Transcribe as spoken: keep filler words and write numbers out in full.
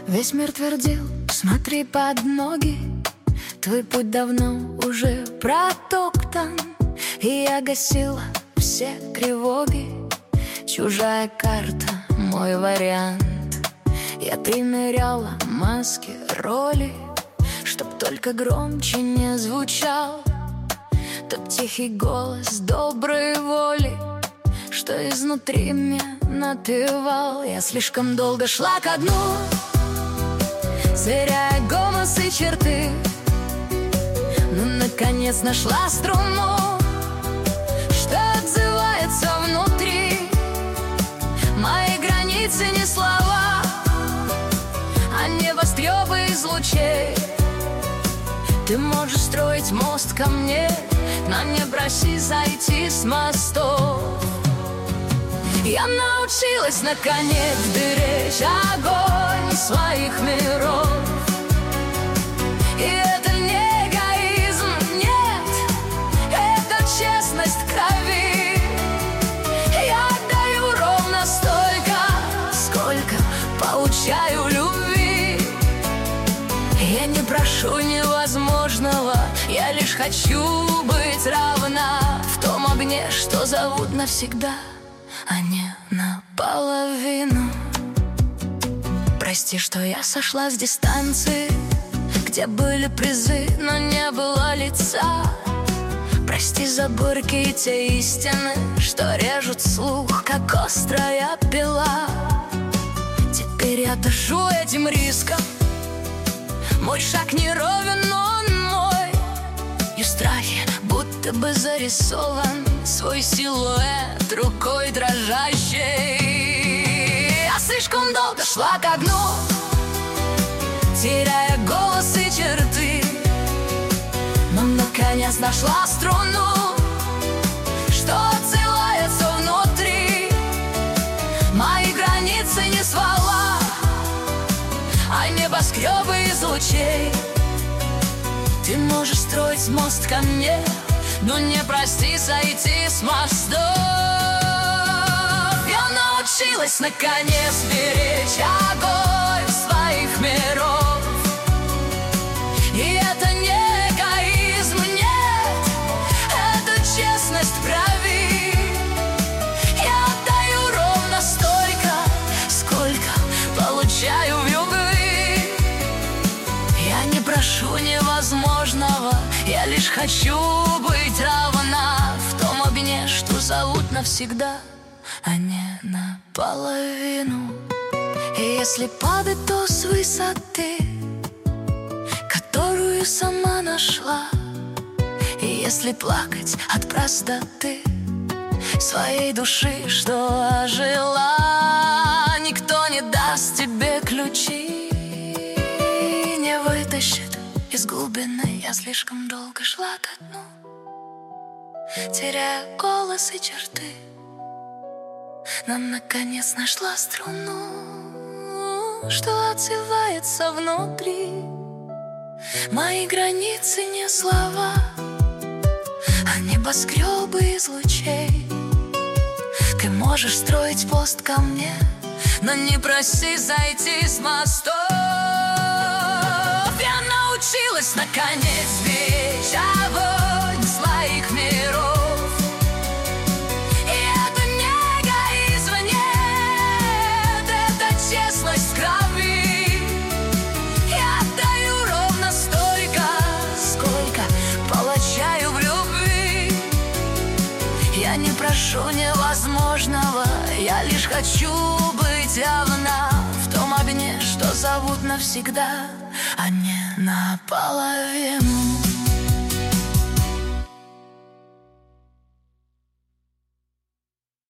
Весь мир твердил: смотри под ноги, твой путь давно уже протоптан. И я гасила все тревоги, чужая карта, мой вариант. Я примеряла маски, роли, чтоб только громче не звучал тот тихий голос доброй воли, что изнутри мне напевал. Я слишком долго шла ко дну, сверяя голос и черты, но наконец нашла струну, что отзывается внутри. Мои границы не слова, а небоскребы из лучей. Ты можешь строить мост ко мне, но не проси зайти с мостов. Я научилась наконец беречь огонь своих миров. И это не эгоизм, нет, это честность крови. Я отдаю ровно столько, сколько получаю любви. Я не прошу невозможного, я лишь хочу быть равна в том огне, что зовут навсегда, а не наполовину. Прости, что я сошла с дистанции, где были призы, но не было лица. Прости за горькие те истины, что режут слух, как острая пила. Теперь я дышу этим риском, мой шаг не ровен, но он мой. И в страхе будто бы зарисован свой силуэт рукой дрожащей. Я слишком долго шла ко дну, теряя голос и черты, но наконец нашла струну, что отзывается внутри. Мои границы не слова, а небоскребы из лучей. Ты можешь строить мост ко мне, но не прости сойти с мостов. Я научилась наконец беречь огонь своих миров. И это не эгоизм, нет, это честность крови. Я отдаю ровно столько, сколько получаю в любви. Я не прошу невозможного, я лишь хочу быть равна в том огне, что зовут навсегда, а не наполовину. И если падать, то с высоты, которую сама нашла. И если плакать от простоты своей души, что ожила, никто не даст тебе ключи, не вытащит из глубины. Я слишком долго шла ко дну, теряя голос и черты, но наконец нашла струну, что отзывается внутри. Мои границы не слова, а небоскребы из лучей. Ты можешь строить пост ко мне, но не проси зайти с мостов. Я научилась наконец беречь огонь своих миров. И это не эгоизм, нет, это честность крови. Я отдаю ровно столько, сколько получаю в любви. Я не прошу невозможного, я лишь хочу быть равна в том огне, что зовут навсегда, а не наполовину.